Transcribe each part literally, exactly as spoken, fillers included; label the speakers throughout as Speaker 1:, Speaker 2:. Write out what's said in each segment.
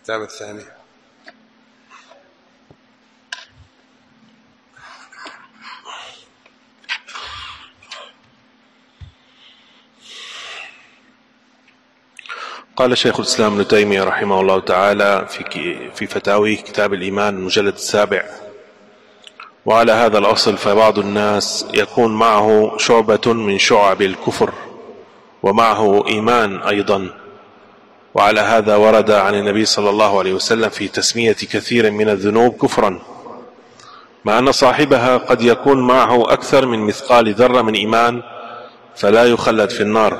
Speaker 1: الكتاب الثاني.
Speaker 2: قال شيخ الإسلام ابن تيمية رحمه الله تعالى في في فتاويه كتاب الإيمان المجلد السابع: وعلى هذا الأصل فبعض الناس يكون معه شعبة من شعب الكفر ومعه إيمان أيضا، وعلى هذا ورد عن النبي صلى الله عليه وسلم في تسمية كثير من الذنوب كفرا، مع أن صاحبها قد يكون معه أكثر من مثقال ذرة من إيمان فلا يخلد في النار،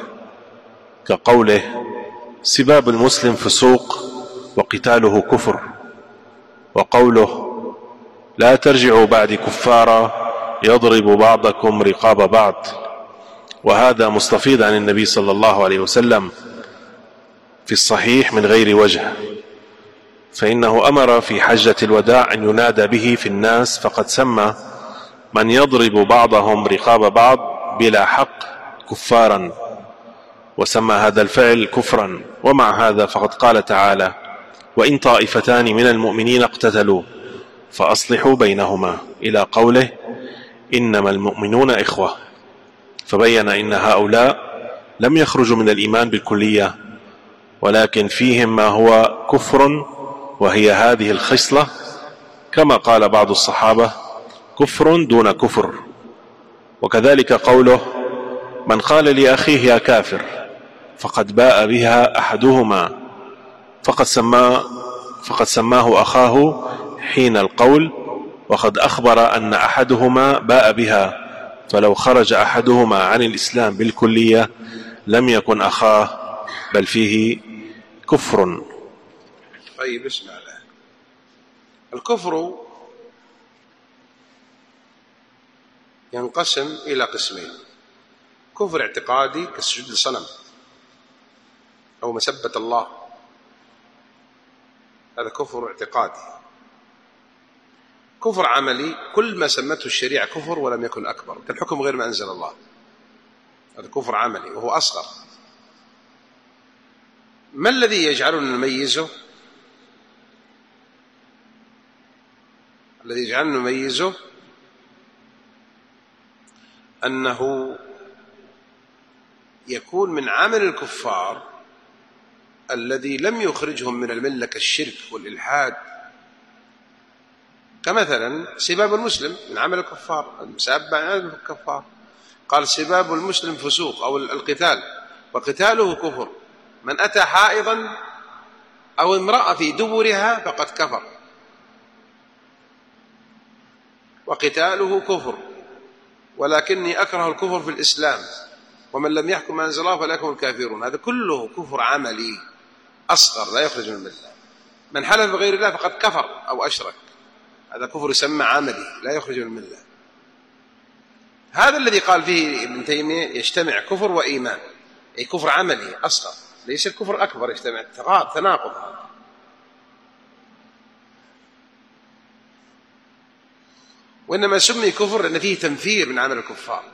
Speaker 2: كقوله: سباب المسلم فسوق وقتاله كفر، وقوله: لا ترجعوا بعد كفارا يضرب بعضكم رقاب بعض. وهذا مستفيض عن النبي صلى الله عليه وسلم في الصحيح من غير وجه، فإنه أمر في حجة الوداع أن ينادى به في الناس، فقد سمى من يضرب بعضهم رقاب بعض بلا حق كفارا، وسمى هذا الفعل كفرا. ومع هذا فقد قال تعالى: وإن طائفتان من المؤمنين اقتتلوا فأصلحوا بينهما، إلى قوله: إنما المؤمنون إخوة، فبين إن هؤلاء لم يخرجوا من الإيمان بالكلية، ولكن فيهم ما هو كفر، وهي هذه الخصلة، كما قال بعض الصحابة: كفر دون كفر. وكذلك قوله: من قال لأخيه يا كافر فقد باء بها أحدهما، فقد سماه, فقد سماه أخاه حين القول، وقد أخبر أن أحدهما باء بها، فلو خرج أحدهما عن الإسلام بالكلية لم يكن أخاه، بل فيه كفر.
Speaker 1: طيب اسمع له. الكفر ينقسم إلى قسمين: كفر اعتقادي كالسجود للصنم أو مسبة الله، هذا كفر اعتقادي. كفر عملي كل ما سمته الشريعة كفر ولم يكن أكبر، كالحكم غير ما أنزل الله، هذا كفر عملي وهو أصغر. ما الذي يجعلنا نميزه؟ الذي يجعلنا نميزه أنه يكون من عمل الكفار الذي لم يخرجهم من الملة كالشرك والإلحاد، كمثلا سباب المسلم من عمل الكفار، المسابة عن عمل الكفار. قال: سباب المسلم فسوق أو القتال وقتاله كفر، من أتى حائضا أو امرأة في دبرها فقد كفر، وقتاله كفر، ولكني أكره الكفر في الإسلام، ومن لم يحكم ما أنزل الله فلا يكون الكافرون. هذا كله كفر عملي أصغر لا يخرج من الملة. من حلف بغير الله فقد كفر أو أشرك، هذا كفر يسمى عملي لا يخرج من الملة. هذا الذي قال فيه ابن تيمية يجتمع كفر وإيمان، أي كفر عملي أصغر، ليس الكفر أكبر يجتمع، تناقض هذا. وإنما سمي كفر لأن فيه تنفير من عمل الكفار،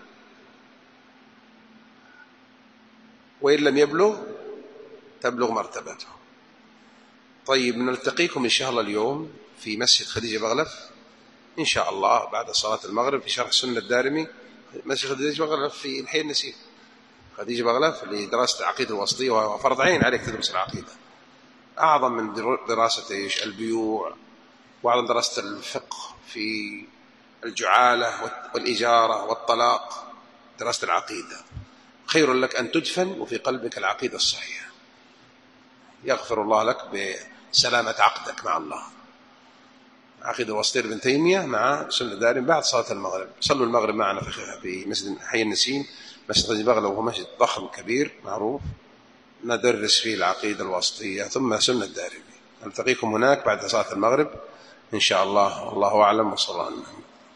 Speaker 1: وإن لم يبلغ تبلغ مرتبته. طيب، نلتقيكم إن شاء الله اليوم في مسجد خديجة بغلف إن شاء الله بعد صلاة المغرب في شرح سنة الدارمي. مسجد خديجة بغلف في الحي النسيم، خديجة بغلف لدراسة العقيدة الوسطية، وفرض عين عليك تدرس العقيدة، أعظم من دراسة إيش البيوع، وأعظم دراسة الفقه في الجعالة والإجارة والطلاق. دراسة العقيدة خير لك أن تدفن وفي قلبك العقيدة الصحيحة، يغفر الله لك بسلامة عقدك مع الله. عقيدة الوسطية ابن تيمية مع سنة الدارمي بعد صلاة المغرب. صلوا المغرب معنا في مسجد حي النسيم، مسجد خديجة بغلة، وهو مسجد ضخم كبير معروف، ندرس فيه العقيدة الوسطية ثم سنة الدارمي. نلتقيكم هناك بعد صلاة المغرب إن شاء الله، والله أعلم، وصلى الله عليه وسلم.